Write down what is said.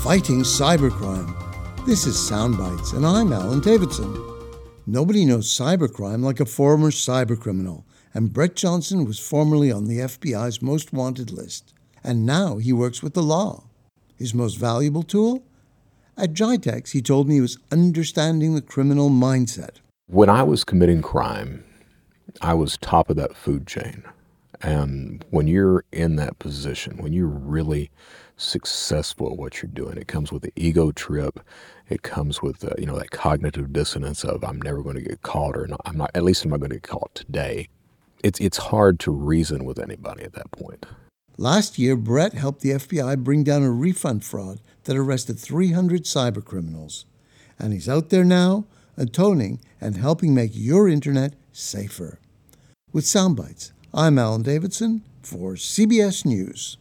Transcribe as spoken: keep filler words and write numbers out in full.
fighting cybercrime. This is Soundbites, and I'm Alan Davidson. Nobody knows cybercrime like a former cybercriminal, and Brett Johnson was formerly on the F B I's most wanted list. And now he works with the law. His most valuable tool? At GITEX, he told me he was understanding the criminal mindset. When I was committing crime, I was top of that food chain. And when you're in that position, when you're really successful at what you're doing, it comes with the ego trip. It comes with, uh, you know, that cognitive dissonance of I'm never going to get caught, or not, I'm not, at least I'm not going to get caught today. It's, it's hard to reason with anybody at that point. Last year, Brett helped the F B I bring down a refund fraud that arrested three hundred cybercriminals. And he's out there now, atoning and helping make your internet safer. With Soundbites, I'm Alan Davidson for C B S News.